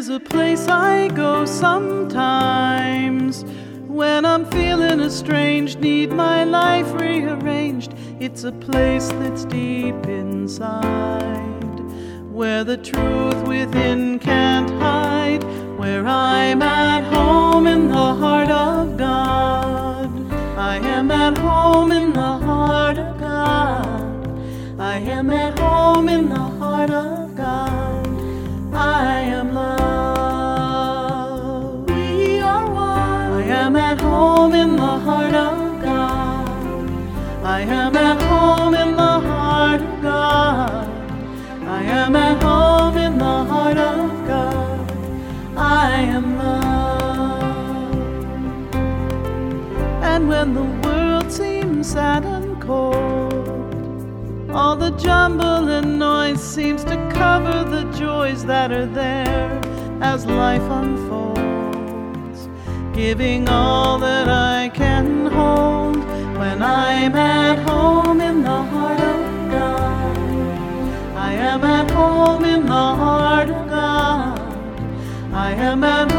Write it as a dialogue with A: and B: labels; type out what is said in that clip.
A: is a place I go sometimes when I'm feeling estranged, need my life rearranged. It's a place that's deep inside, where the truth within can't hide, where I'm at home in the heart of God. I am at home in the heart of God. I am at home in the heart of God. I am love. We are one. I am at home in the heart of God. I am at home in the heart of God. I am at home in the heart of God. I am love. And when the world seems sad and cold, all the jumble and noise seems to cover the joys that are there as life unfolds, giving all that I can hold. When I'm at home in the heart of God, I am at home in the heart of God. I am at